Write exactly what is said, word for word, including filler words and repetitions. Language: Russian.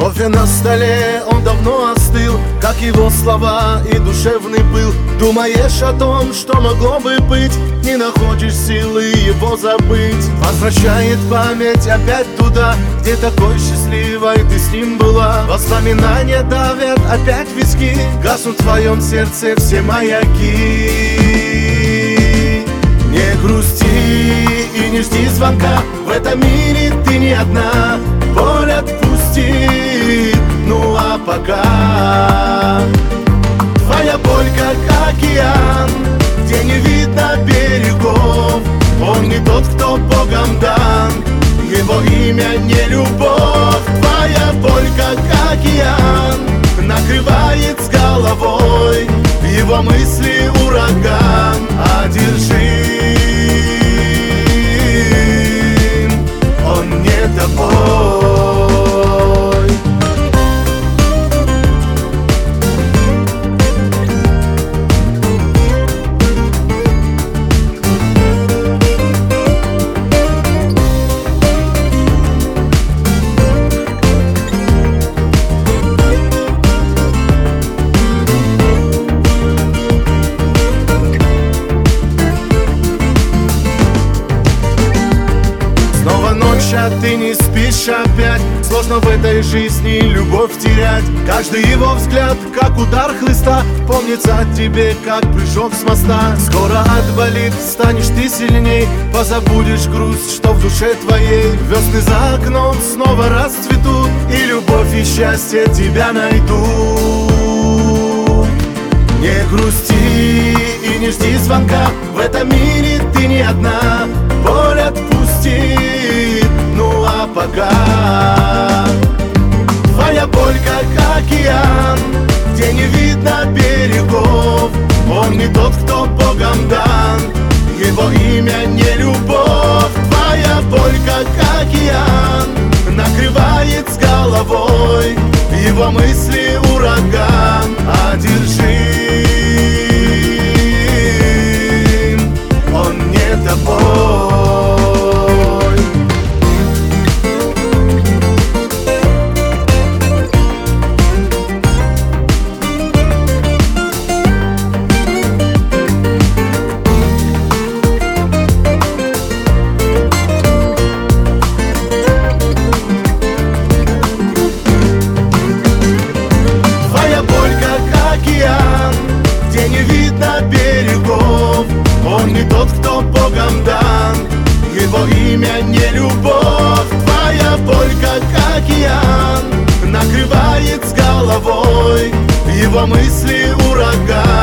Кофе на столе, он давно остыл, как его слова и душевный пыл. Думаешь о том, что могло бы быть, не находишь силы его забыть. Возвращает память опять туда, где такой счастливой ты с ним была. Воспоминания давят опять виски, гаснут в твоем сердце все маяки. Не грусти и не жди звонка, в этом мире ты не одна. Боль отпусти, ну а пока твоя боль как океан, где не видно берегов. Он не тот, кто Богом дан, его имя не любовь. Твоя боль как океан накрывает с головой, его мысли ураган. Одержим, он не тобой. А ты не спишь опять, сложно в этой жизни любовь терять. Каждый его взгляд, как удар хлыста, помнится о тебе, как прыжок с моста. Скоро отболит, станешь ты сильней, позабудешь грусть, что в душе твоей. Весны за окном снова расцветут, и любовь и счастье тебя найдут. Не грусти и не жди звонка, в этом мире ты не одна. Боль отпусти, ну а пока твоя боль как океан, где не видно берегов. Он не тот, кто Богом дан, его имя не любовь. Твоя боль как океан накрывает с головой, его мысли ураган. Одержим, он не тобой. Где не видно берегов, он не тот, кто Богом дан, его имя не любовь. Твоя боль как океан накрывает с головой, его мысли ураган.